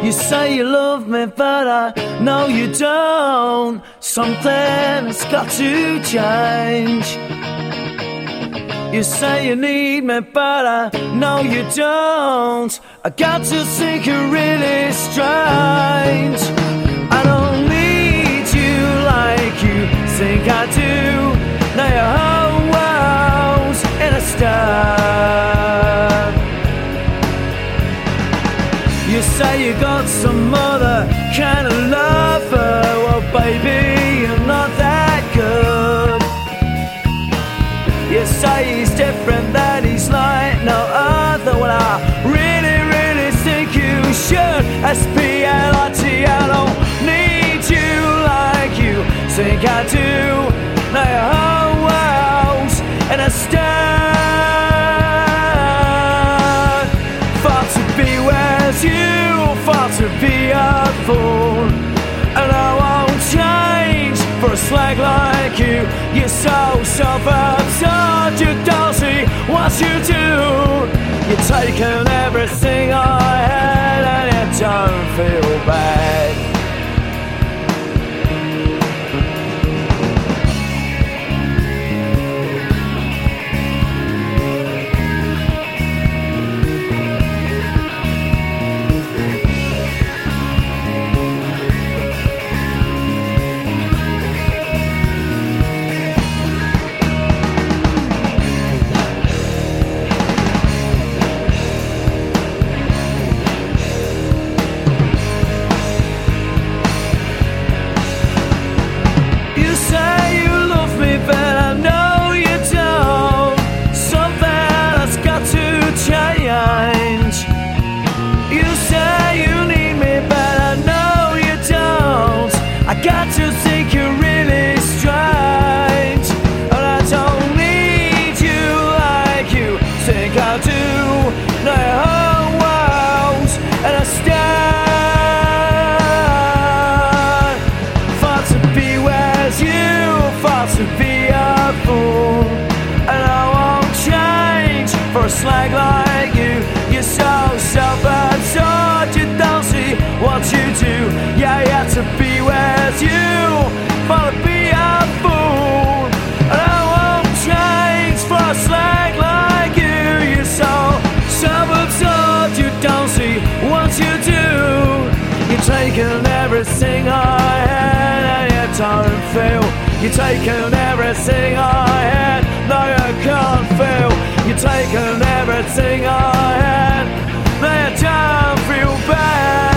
You say you love me, but I know you don't. Something's got to change. You say you need me, but I know you don't. I got to think you're really strange. I don't need you like you think I do. Now your whole world's in a stir. You say you got some other kind of lover. Well, baby, you're not that good. You say he's different, that he's like no other. Well, I really, really think you should. SPLIT, I don't need you like you think I do. Now your whole world's in a stir. Far to be where's you, far to be a fool. And I won't change for a slag like you. You're so self-absorbed, you don't see what you do. You're taking everything I had and you don't feel bad. I got to think you're really strange. And I don't need you like you think I do. Now your whole world's in a stir. Far to be where's you, far to be a fool. And I won't change for a slag like you. You're so self-absorbed, you don't see what you do. Yeah, you have to be where's you, far to be a fool. And I won't change for a slag like you. You're so self-absorbed, you don't see what you do. You're taking everything I had and you don't feel. You're taking everything I had, no you can't feel. You're taking everything I had, no you don't feel bad.